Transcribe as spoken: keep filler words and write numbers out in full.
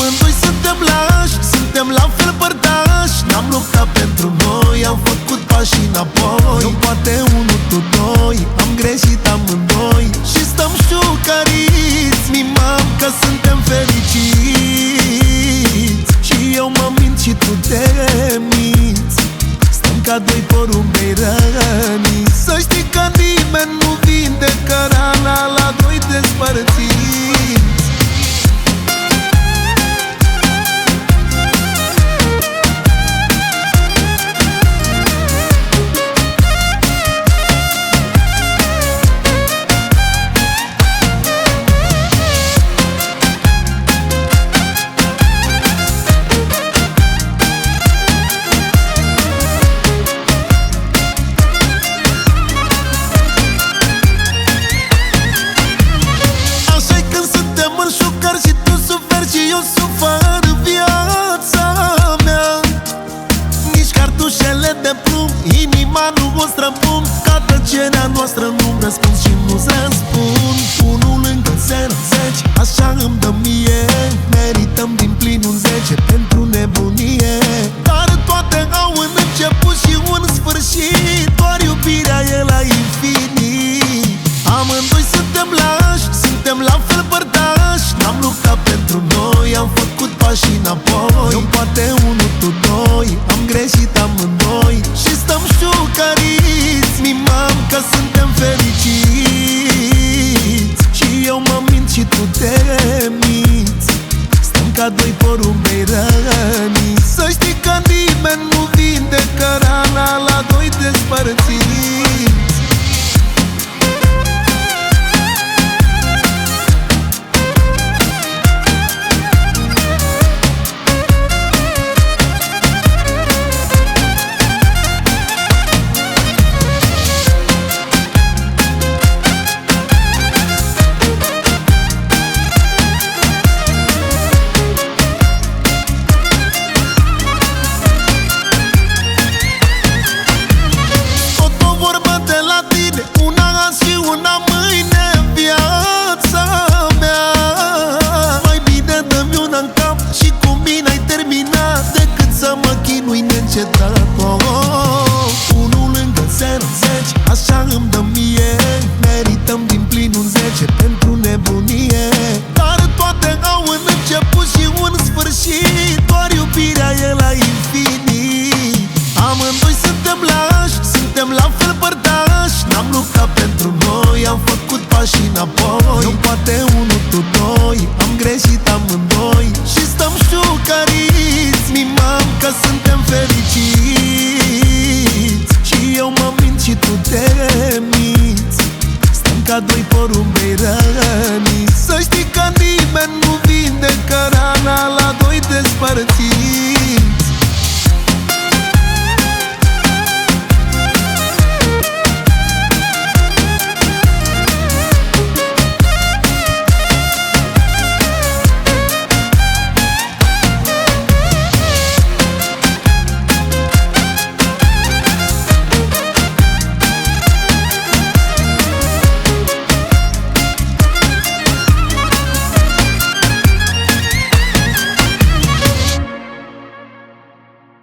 Amândoi suntem lași, suntem la fel părtași. N-am luptat pentru noi, am făcut pași înapoi. Nu poate unul, tu doi, am greșit amândoi. Și stăm șucăriți, mimăm că suntem fericiți. Și eu mă mint și tu te minți. Stăm ca doi porumbei răniți. Să știi că nimeni nu vindecă rana la doi despărțiți. Și tu suferi și eu sufăr viața mea. Nici cartușele de plumb, inima nu o străpun. Ca tăcerea noastră nu-mi răspund și nu-ți răspund. Unul lângă zero, zece, așa îmi dă mie. Merităm din plin un zece pentru nebunie. Dar toate au un început și un sfârșit. Doar iubirea e la infinit. Amândoi suntem lași, suntem la fel părtași. N-am luptat pentru noi, am făcut pași înapoi. Nu poate unul, tu doi, am greșit amândoi. Și stăm șucăriți, mimăm că suntem fericiți. Și eu mă mint și tu te minți. Stăm ca doi porumbei răniți. Să știi că nimeni nu vindecă rana la doi despărțiți. Una mâine viața mea. Mai bine dă-mi una în cap și cu mine ai terminat, decât să mă chinui neîncetat. oh, oh. Unul lângă zero, zece, așa îmi dă mie. Merităm din plin un zece pentru nebunie. Dar toate au un început și un sfârșit. Doar iubirea e la infinit. Amândoi suntem lași, suntem la fel părtași. N-am luptat pentru noi, am făcut pași înapoi. Nu poate unul, tu doi, am greșit amândoi. Și stăm șucăriți, mimăm că suntem fericiți. Și eu mă mint și tu te minți. Stăm ca doi porumbei răniți. Să știi că nimeni nu vindecă rana la doi despărțiți.